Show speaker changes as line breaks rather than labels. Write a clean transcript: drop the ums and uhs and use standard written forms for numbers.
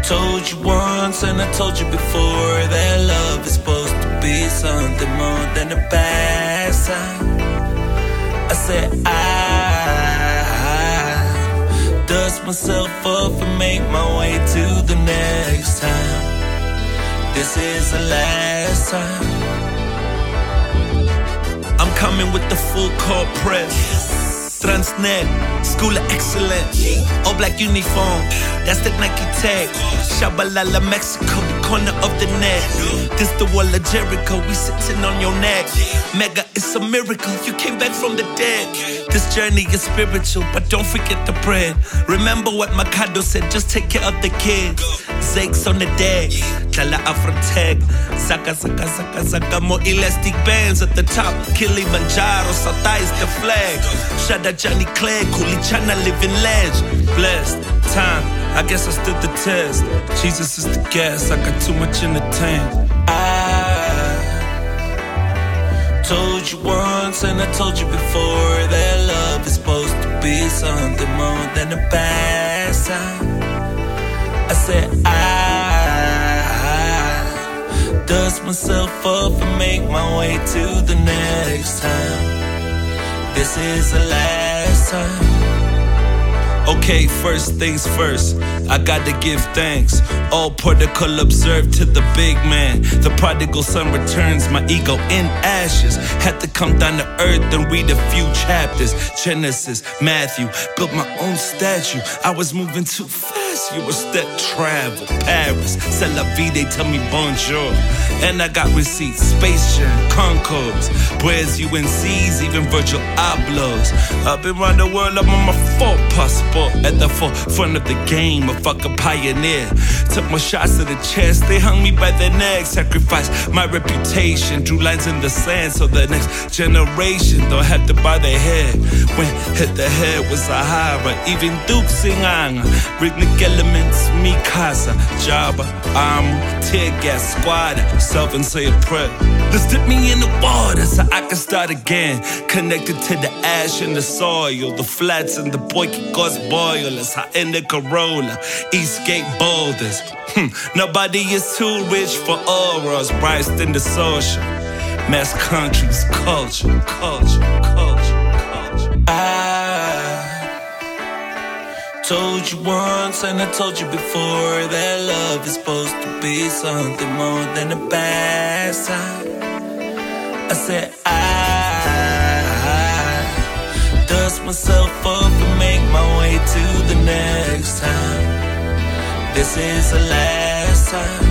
Told you once and I told you before that love is supposed to be something more than a pastime. I said I dust myself up and make my way to the next time. This is the last time. I'm coming with the full court press. Transnet, School of Excellence, all black uniform, that's the Nike tag. Shabalala, Mexico, the corner of the net. This the wall of Jericho, we sitting on your neck. Mega, it's a miracle, you came back from the dead. This journey is spiritual, but don't forget the bread. Remember what Mikado said, just take care of the kids. Zakes on the deck, Tala Afrotech, Zaka, Zaka, Zaka, Zaka, more elastic bands at the top. Kilimanjaro, Sata is the flag. Shada Johnny Clegg, Kulichana living ledge. Blessed time, I guess I stood the test. Jesus is the gas, I got too much in the tank. I told you once and I told you before that love is supposed to be something more than a pastime. I said I dust myself up and make my way to the next time. This is the last time. Okay, first things first, I gotta give thanks. All protocol observed to the big man. The prodigal son returns, my ego in ashes. Had to come down to earth and read a few chapters. Genesis, Matthew, built my own statue. I was moving too fast, you were step travel. Paris, c'est la vie, they tell me bonjour. And I got receipts, Space Jam, Concords, Breads, UNCs, even Virgil Ablohs. I've been around the world, I'm on my fourth passport. At the forefront of the game, a fucking pioneer. Took my shots to the chest, they hung me by the neck. Sacrificed my reputation, drew lines in the sand so the next generation don't have to bow their head. When hit the head was Sahara, even Duke Singanga, rhythmic elements, Mikasa, Jabba, Amu, tear gas, squatter, self and say a prayer. Let's dip me in the water so I can start again. Connected to the ash and the soil, the flats and the boys boilers, hot in the Corolla, Eastgate boulders. Nobody is too rich for auras, priced in the social. Mass countries, culture. I told you once and I told you before that love is supposed to be something more than a pastime. I said I dust myself up and make my way to the next time. This is the last time.